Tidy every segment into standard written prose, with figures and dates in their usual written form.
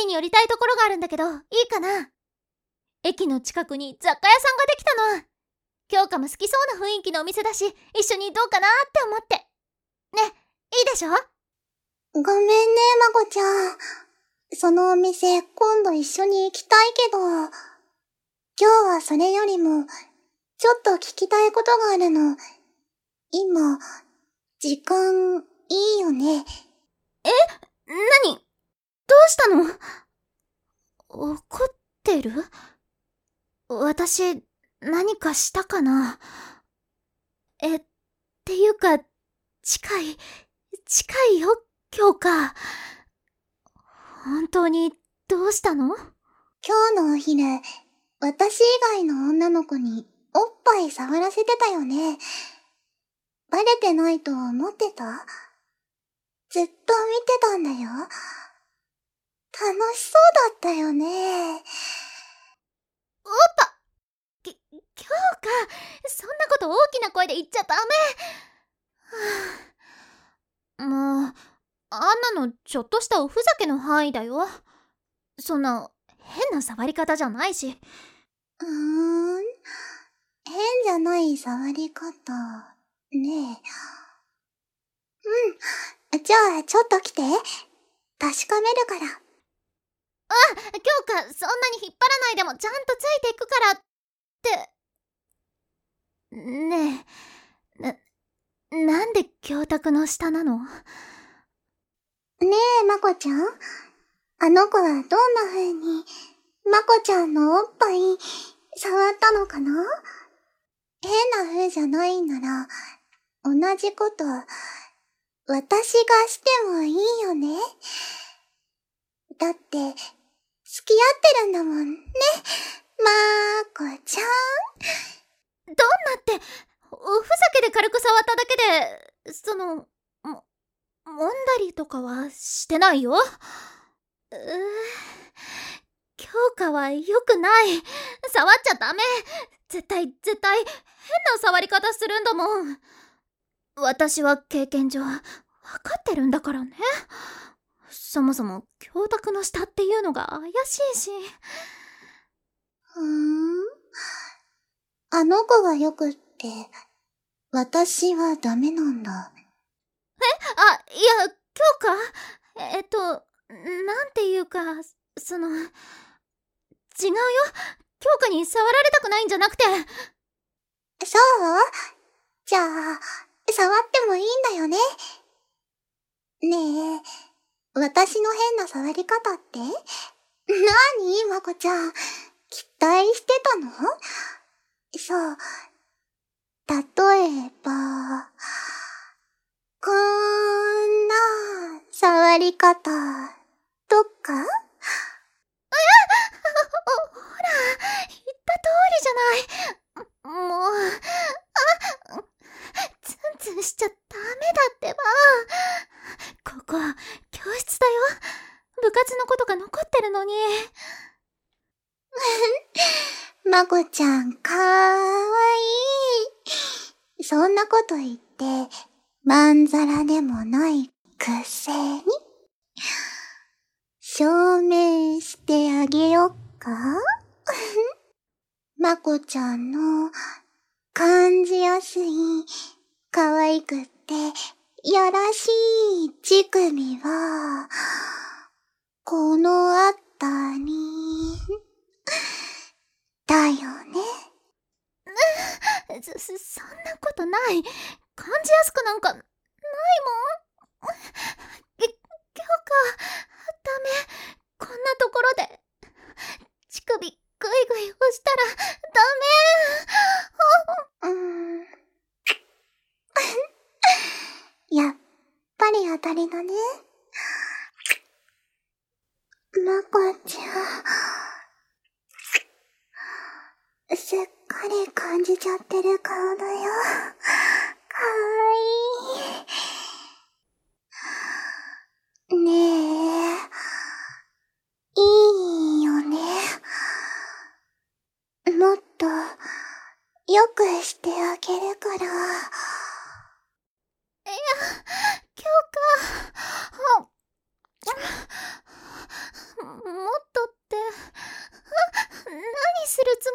りに寄りたいところがあるんだけど、いいかな？駅の近くに雑貨屋さんができたの。京香も好きそうな雰囲気のお店だし、一緒にどうかなって思って。ね、いいでしょ？ ごめんね、まこちゃん。そのお店、今度一緒に行きたいけど、今日はそれよりも、ちょっと聞きたいことがあるの。今、時間、いいよね。 何？どうしたの？怒ってる？私、何かしたかな？っていうか、近いよ、京香。本当に、どうしたの？ 今日のお昼、私以外の女の子におっぱい触らせてたよね。バレてないと思ってた？ずっと見てたんだよ。楽しそうだったよね。 おっぱ、京香、そんなこと大きな声で言っちゃダメ。もう、あんなのちょっとしたおふざけの範囲だよ。そんな、変な触り方じゃないし。 変じゃない触り方、ねえ。じゃあ、ちょっと来て。確かめるから。 京香、そんなに引っ張らないでもちゃんとついていくからって。ねえ、なんで教託の下なの？ ねえ、まこちゃん。あの子はどんな風に、まこちゃんのおっぱい、触ったのかな？変な風じゃないなら、同じこと、私がしてもいいよね。だって、付き合ってるんだもんね。まこちゃん。 どんなって、おふざけで軽く触っただけで、揉んだりとかはしてないよ。京香は良くない。触っちゃダメ。絶対、変な触り方するんだもん。私は経験上、わかってるんだからね。そもそも、教託の下っていうのが怪しいし。 あの子がよくって、私はダメなんだ。 いや、京香？なんていうか、違うよ。京香に触られたくないんじゃなくて。 そう？じゃあ、触ってもいいんだよね。ねえ、私の変な触り方ってなにまこちゃん、期待してたの？そう。例えば、こんな触り方とか？ ほら、言った通りじゃない。もう、ツンツンしちゃダメだってば。ここ、教室だよ。部活のことが残ってるのに。 まこちゃん、かわいい。そんなこと言って、まんざらでもないくせに。証明してあげよっかまこちゃんの感じやすい、可愛くって、やらしい乳首は、このあたり、だよね。 そんなことない。感じやすくなんか、ないもん。京香、ダメ。こんなところで、乳首、ぐいぐい押したら、ダメ。 やっぱり当たりだね。まこちゃん。すっかり感じちゃってる顔だよ。かわいい。ねえ、いいよね。もっと、よくしてあげるから。 京香。も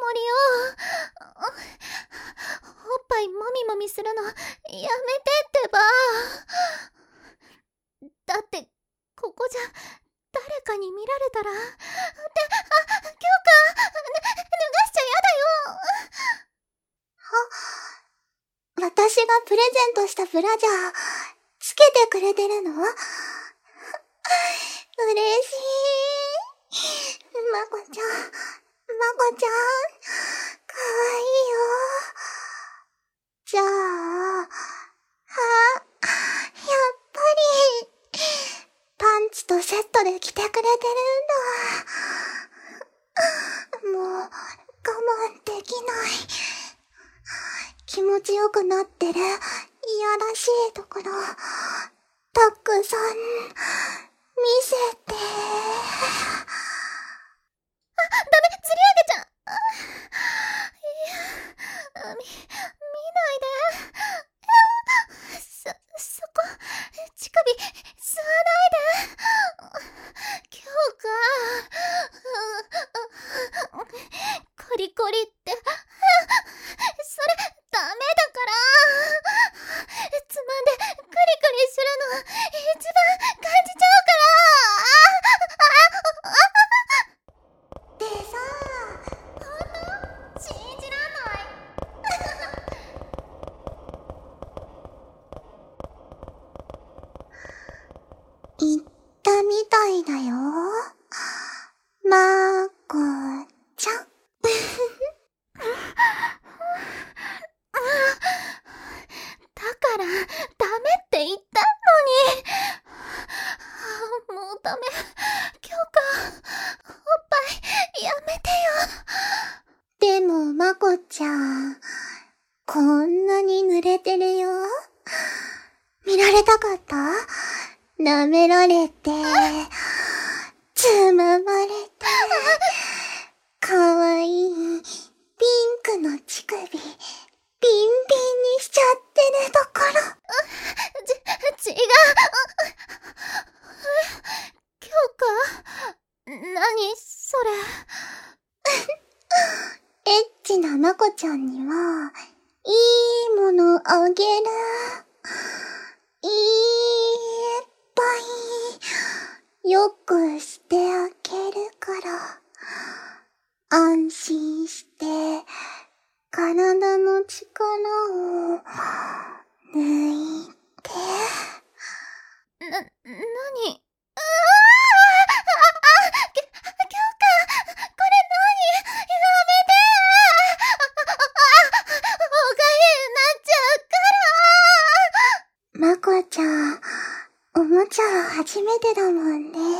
森を。おっぱいもみもみするのやめてってば。だってここじゃ誰かに見られたら。京香、脱がしちゃやだよ。 私がプレゼントしたブラジャー、つけてくれてるの？嬉しい。まこちゃん、かわいいよ。じゃあ、やっぱり、パンツとセットで着てくれてるんだ。もう、我慢できない。気持ちよくなってる、いやらしいところ、たくさん、見せて。 ダメ、釣り上げちゃう。見ないで。そこ、乳首、吸わないで。京香。コリコリって、それ、ダメだから。つまんで、クリクリするの、一番感じちゃうから。 でさ、 ほんと？信じらんない。 言ったみたいだよ。まこちゃん。 だから、ダメって言ったのに。もうダメ。京香、おっぱい、やめてよ。 でも、まこちゃん、こんなに濡れてるよ。見られたかった？舐められて、つままれて、かわいい、ピンクの乳首、ビンビンにしちゃってるところ。 違う。京香、何それ。 エッチなまこちゃんには、いいものあげる。いっぱい、よくしてあげるから、安心して、体の力を、抜いて。 なに？京香、これ何？やめて。おかゆになっちゃうから。 まこちゃん、おもちゃは初めてだもんね。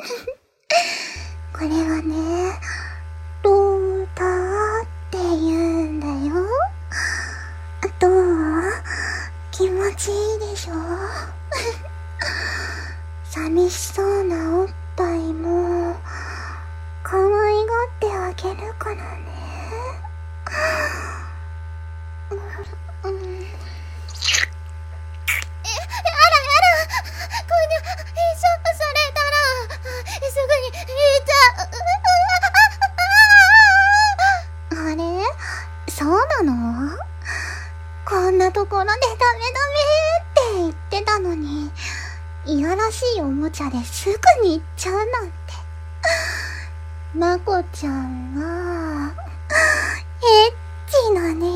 これはね、ローターって言うんだよ。どう？気持ちいいでしょ？寂しそうなおっぱいも、可愛がってあげるからね。 これで移植されたら、すぐにいっちゃう。 あれ？そうなの？こんなところでダメって言ってたのに、いやらしいおもちゃですぐに行っちゃうなんて。まこちゃんは、エッチなね。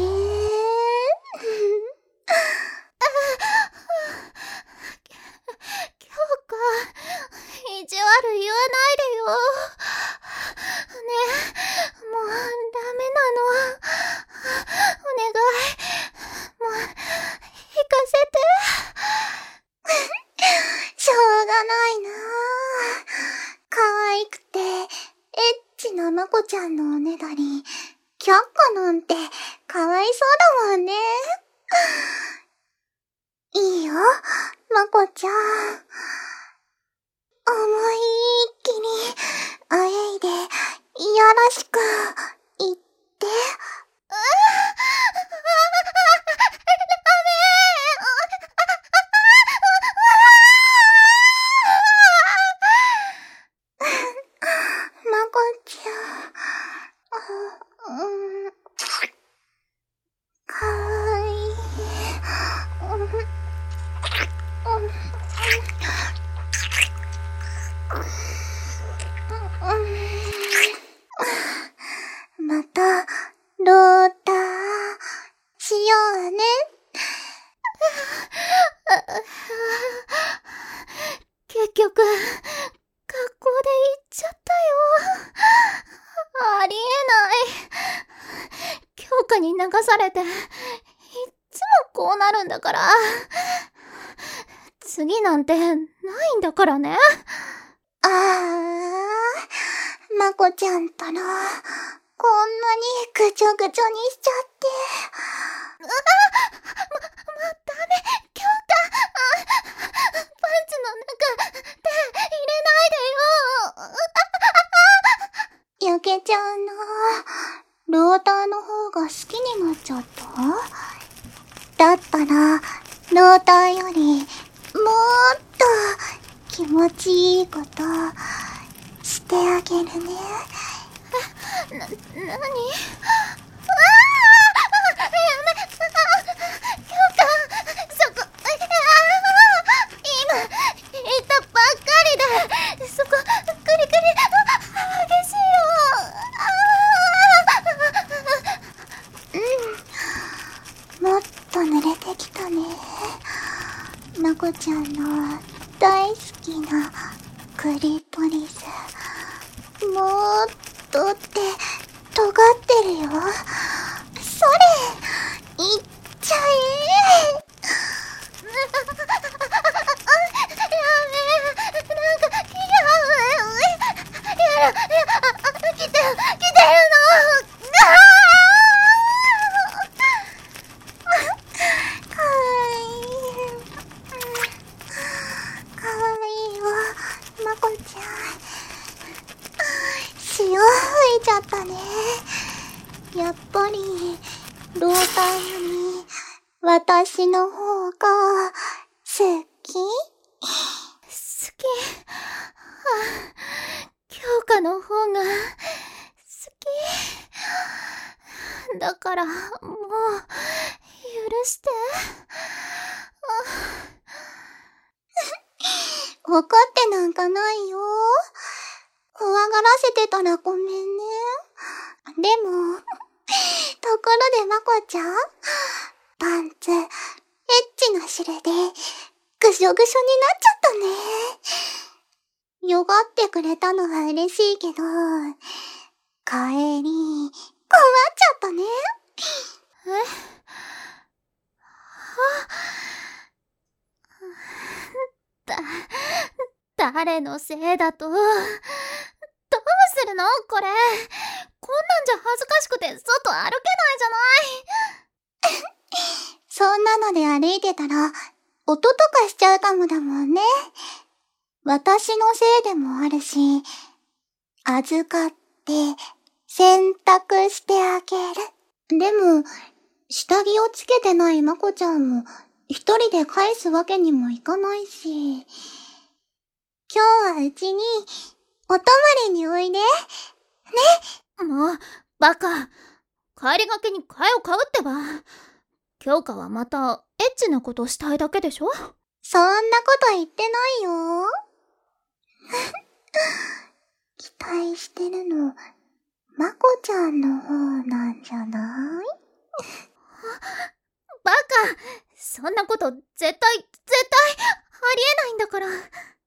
京香、意地悪言わないでよ。ねえ、もうダメなの。お願い。もう、行かせて。 しょうがないな。可愛くて、エッチなまこちゃんのおねだり、却下なんて、かわいそうだもんね。いいよ、まこちゃん。思いっきり、あえいで、いやらしく、言って。まこちゃん。 学校で言っちゃったよ。ありえない。教科に流されて、いっつもこうなるんだから。次なんてないんだからね。 まこちゃんったら、こんなにぐちょぐちょにしちゃって。 ダメ、教科。パンツの中、手入れないでよ。 焼けちゃうな。ローターの方が好きになっちゃった？だったら、ローターより、もっと気持ちいいことしてあげるね。 なに？ もっと濡れてきたね。まこちゃんの大好きなクリトリス。もっとって尖ってるよ。それ、いっちゃえ。潮吹いちゃったね。やっぱり、ローターより、私の方が、好き？ 教科の方が、好き。だから、もう、許して。 怒ってなんかないよ。怖がらせてたらごめんね。でも、ところでまこちゃん、パンツ、エッチな汁で、ぐしょぐしょになっちゃったね。よがってくれたのは嬉しいけど、帰り、困っちゃったね。 誰のせいだと。どうするのこれ。こんなんじゃ恥ずかしくて外歩けないじゃない。 そんなので歩いてたら、音とかしちゃうかもだもんね。私のせいでもあるし、預かって、洗濯してあげる。でも、下着をつけてないまこちゃんも、一人で返すわけにもいかないし、今日はうちに、お泊まりにおいで。ね。 もう、バカ。帰りがけに替えを買うってば。京香はまた、エッチなことしたいだけでしょ？ そんなこと言ってないよ。期待してるの、まこちゃんの方なんじゃない？ バカ。そんなこと絶対、ありえないんだから。